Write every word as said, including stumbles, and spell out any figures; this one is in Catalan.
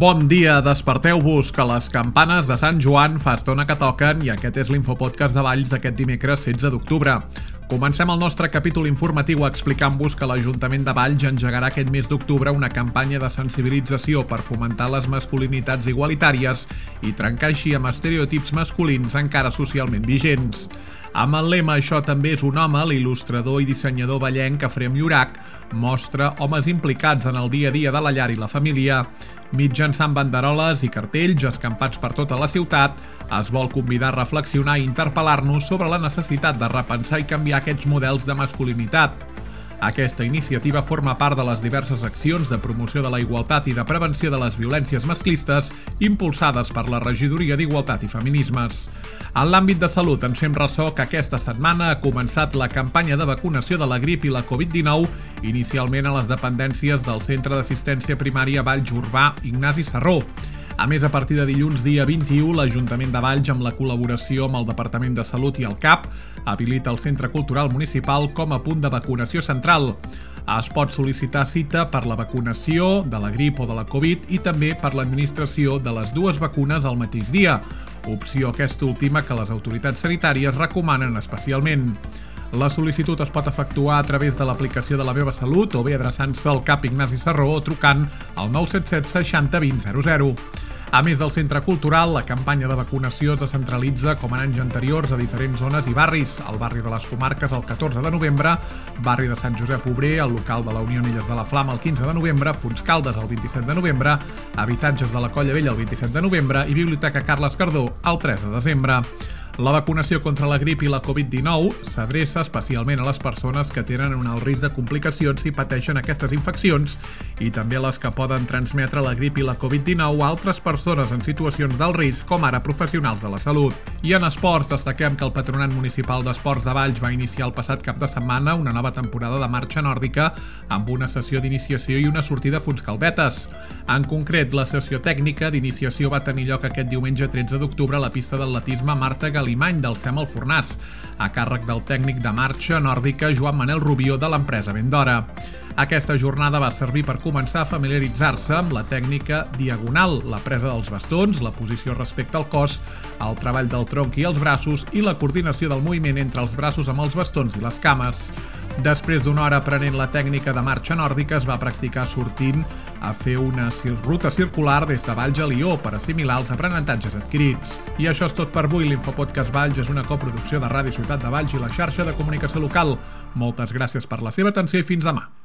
Bon dia, desperteu-vos, que les campanes de Sant Joan fa estona que toquen i aquest és l'Infopodcast de Valls d'aquest dimecres setze d'octubre. Comencem el nostre capítol informatiu explicant-vos que l'Ajuntament de Valls engegarà aquest mes d'octubre una campanya de sensibilització per fomentar les masculinitats igualitàries i trencar així amb estereotips masculins encara socialment vigents. Amb el lema "Això també és un home", l'il·lustrador i dissenyador vallenc Efrem Llorach mostra homes implicats en el dia a dia de la llar i la família. Mitjançant banderoles i cartells escampats per tota la ciutat, es vol convidar a reflexionar i interpel·lar-nos sobre la necessitat de repensar i canviar aquests models de masculinitat. Aquesta iniciativa forma part de les diverses accions de promoció de la igualtat i de prevenció de les violències masclistes impulsades per la Regidoria d'Igualtat i Feminismes. En l'àmbit de salut ens fem ressò que aquesta setmana ha començat la campanya de vacunació de la grip i la covid dinou, inicialment a les dependències del Centre d'Assistència Primària Valls Urbà Ignasi Serró. A més, a partir de dilluns dia vint-i-u, l'Ajuntament de Valls, amb la col·laboració amb el Departament de Salut i el C A P, habilita el Centre Cultural Municipal com a punt de vacunació central. Es pot sol·licitar cita per la vacunació de la grip o de la Covid i també per l'administració de les dues vacunes al mateix dia, opció aquesta última que les autoritats sanitàries recomanen especialment. La sol·licitud es pot efectuar a través de l'aplicació de La Meva Salut o bé adreçant-se al C A P Ignasi Serró o trucant al nou set set seixanta vint zero zero. A més del centre cultural, la campanya de vacunació es descentralitza, com en anys anteriors, a diferents zones i barris. Al barri de les Comarques el catorze de novembre, barri de Sant Josep Obrer, el local de la Unió Illes de la Flama el quinze de novembre, Fontscaldes el vint-i-set de novembre, habitatges de la Colla Vella el vint-i-set de novembre i Biblioteca Carles Cardó el tres de desembre. La vacunació contra la grip i la covid dinou s'adreça especialment a les persones que tenen un alt risc de complicacions si pateixen aquestes infeccions i també a les que poden transmetre la grip i la covid dinou a altres persones en situacions d'alt risc, com ara professionals de la salut. I en esports, destaquem que el Patronat Municipal d'Esports de Valls va iniciar el passat cap de setmana una nova temporada de marxa nòrdica amb una sessió d'iniciació i una sortida a Fontscaldetes. En concret, la sessió tècnica d'iniciació va tenir lloc aquest diumenge tretze d'octubre a la pista d'atletisme Marta Galimany del SEM al Fornàs, a càrrec del tècnic de marxa nòrdica Joan Manel Rubió de l'empresa Vendora. Aquesta jornada va servir per començar a familiaritzar-se amb la tècnica diagonal, la presa dels bastons, la posició respecte al cos, el treball del tronc i els braços i la coordinació del moviment entre els braços amb els bastons i les cames. Després d'una hora aprenent la tècnica de marxa nòrdica, es va practicar sortint a fer una ruta circular des de Valls a Lió per assimilar els aprenentatges adquirits. I això és tot per avui. L'Infopodcast Valls és una coproducció de Ràdio Ciutat de Valls i la xarxa de comunicació local. Moltes gràcies per la seva atenció i fins demà.